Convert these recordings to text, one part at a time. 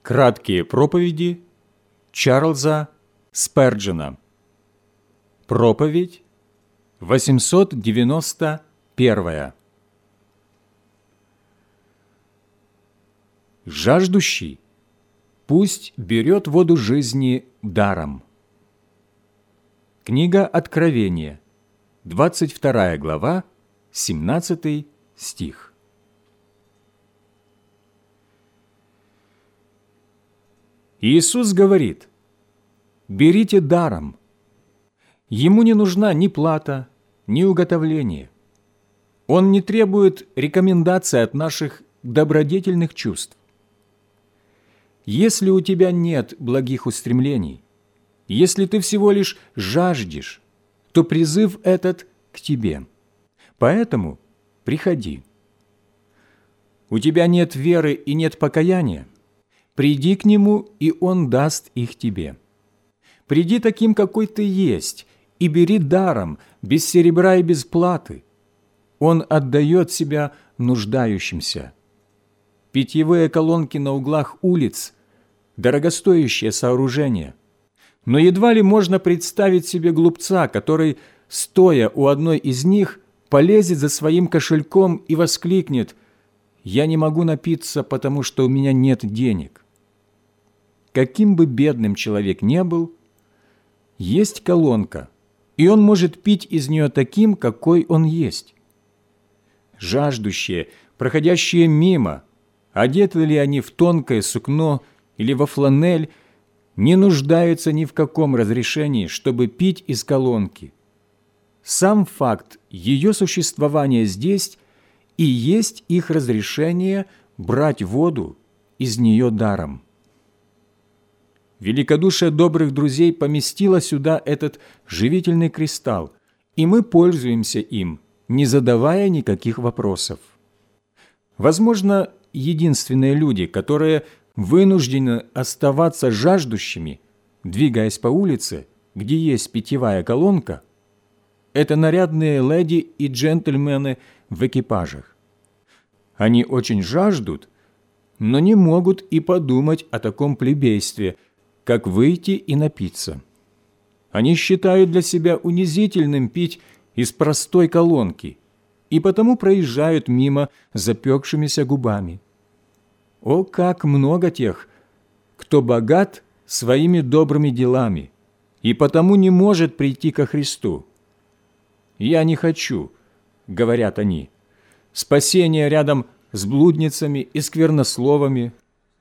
Краткие проповеди Чарльза Сперджена. Проповедь 891. Жаждущий пусть берет воду жизни даром. Книга Откровения, 22 глава, 17 стих. Иисус говорит: «Берите даром». Ему не нужна ни плата, ни уготовление. Он не требует рекомендаций от наших добродетельных чувств. Если у тебя нет благих устремлений, если ты всего лишь жаждешь, то призыв этот к тебе. Поэтому приходи. У тебя нет веры и нет покаяния? Приди к Нему, и Он даст их тебе. Приди таким, какой ты есть, и бери даром, без серебра и без платы. Он отдает себя нуждающимся. Питьевые колонки на углах улиц – дорогостоящее сооружение. Но едва ли можно представить себе глупца, который, стоя у одной из них, полезет за своим кошельком и воскликнет: «Я не могу напиться, потому что у меня нет денег». Каким бы бедным человек ни был, есть колонка, и он может пить из нее таким, какой он есть. Жаждущие, проходящие мимо, одеты ли они в тонкое сукно или во фланель, не нуждаются ни в каком разрешении, чтобы пить из колонки. Сам факт ее существования здесь и есть их разрешение брать воду из нее даром. Великодушие добрых друзей поместило сюда этот живительный кристалл, и мы пользуемся им, не задавая никаких вопросов. Возможно, единственные люди, которые вынуждены оставаться жаждущими, двигаясь по улице, где есть питьевая колонка, это нарядные леди и джентльмены в экипажах. Они очень жаждут, но не могут и подумать о таком плебействе, как выйти и напиться. Они считают для себя унизительным пить из простой колонки и потому проезжают мимо запекшимися губами. О, как много тех, кто богат своими добрыми делами и потому не может прийти ко Христу. «Я не хочу», — говорят они, — «спасения рядом с блудницами и сквернословами».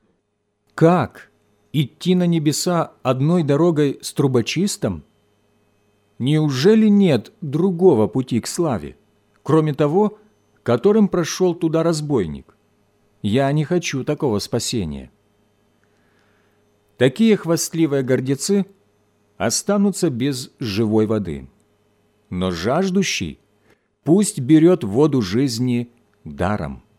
Как идти на небеса одной дорогой с трубочистом? Неужели нет другого пути к славе, кроме того, которым прошел туда разбойник? Я не хочу такого спасения. Такие хвастливые гордецы останутся без живой воды. Но жаждущий пусть берет воду жизни даром.